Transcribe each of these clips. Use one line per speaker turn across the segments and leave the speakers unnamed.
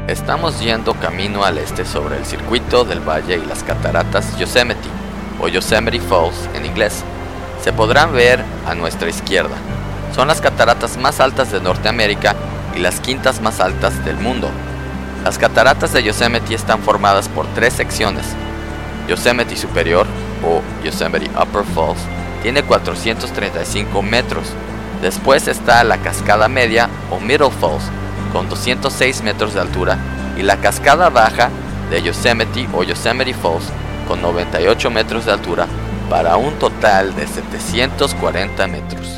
Estamos yendo camino al este sobre el circuito del valle y las cataratas Yosemite, o Yosemite Falls en inglés. Se podrán ver a nuestra izquierda. Son las cataratas más altas de Norteamérica y las quintas más altas del mundo. Las cataratas de Yosemite están formadas por tres secciones. Yosemite Superior, o Yosemite Upper Falls, tiene 435 metros. Después está la Cascada Media, o Middle Falls, con 206 metros de altura, y la Cascada Baja de Yosemite, o Yosemite Falls, con 98 metros de altura, para un total de 740 metros.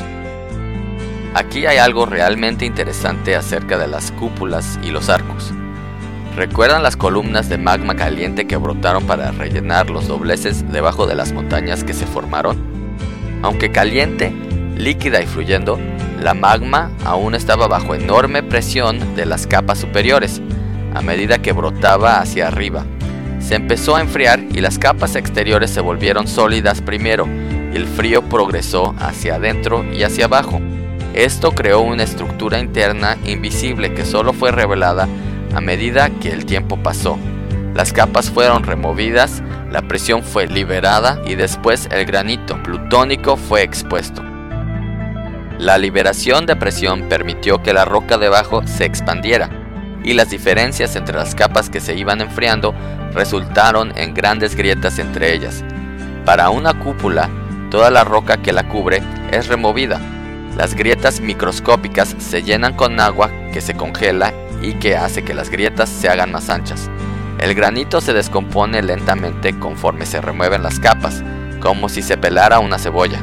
Aquí hay algo realmente interesante acerca de las cúpulas y los arcos. ¿Recuerdan las columnas de magma caliente que brotaron para rellenar los dobleces debajo de las montañas que se formaron? Aunque caliente, líquida y fluyendo, la magma aún estaba bajo enorme presión de las capas superiores, a medida que brotaba hacia arriba. Se empezó a enfriar y las capas exteriores se volvieron sólidas primero, y el frío progresó hacia adentro y hacia abajo. Esto creó una estructura interna invisible que solo fue revelada a medida que el tiempo pasó. Las capas fueron removidas, la presión fue liberada y después el granito plutónico fue expuesto. La liberación de presión permitió que la roca debajo se expandiera, y las diferencias entre las capas que se iban enfriando resultaron en grandes grietas entre ellas. Para una cúpula, toda la roca que la cubre es removida. Las grietas microscópicas se llenan con agua que se congela y que hace que las grietas se hagan más anchas. El granito se descompone lentamente conforme se remueven las capas, como si se pelara una cebolla.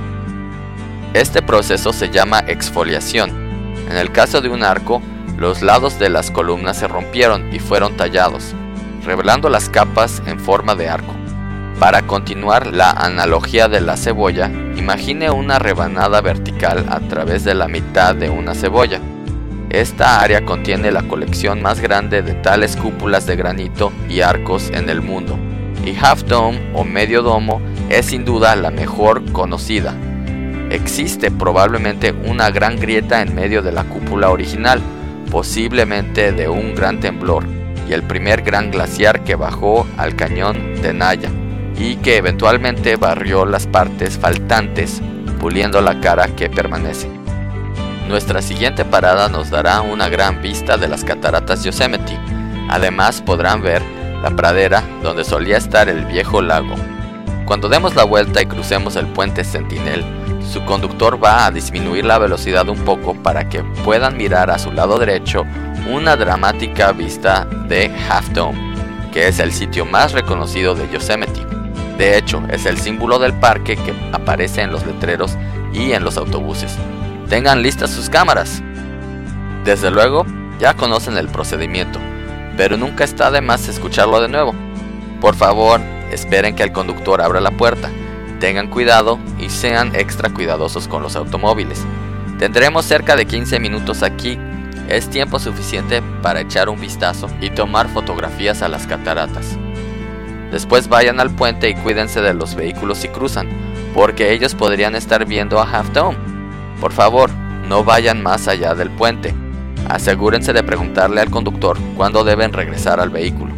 Este proceso se llama exfoliación. En el caso de un arco, los lados de las columnas se rompieron y fueron tallados, revelando las capas en forma de arco. Para continuar la analogía de la cebolla, imagine una rebanada vertical a través de la mitad de una cebolla. Esta área contiene la colección más grande de tales cúpulas de granito y arcos en el mundo, y Half Dome o medio domo es sin duda la mejor conocida. Existe probablemente una gran grieta en medio de la cúpula original, posiblemente de un gran temblor, y el primer gran glaciar que bajó al cañón Tenaya, y que eventualmente barrió las partes faltantes, puliendo la cara que permanece. Nuestra siguiente parada nos dará una gran vista de las cataratas Yosemite. Además podrán ver la pradera donde solía estar el viejo lago. Cuando demos la vuelta y crucemos el puente Sentinel, su conductor va a disminuir la velocidad un poco para que puedan mirar a su lado derecho una dramática vista de Half Dome, que es el sitio más reconocido de Yosemite. De hecho, es el símbolo del parque que aparece en los letreros y en los autobuses. Tengan listas sus cámaras. Desde luego, ya conocen el procedimiento, pero nunca está de más escucharlo de nuevo. Por favor, esperen que el conductor abra la puerta. Tengan cuidado y sean extra cuidadosos con los automóviles. Tendremos cerca de 15 minutos aquí. Es tiempo suficiente para echar un vistazo y tomar fotografías a las cataratas. Después vayan al puente y cuídense de los vehículos si cruzan, porque ellos podrían estar viendo a Half Dome. Por favor, no vayan más allá del puente. Asegúrense de preguntarle al conductor cuándo deben regresar al vehículo.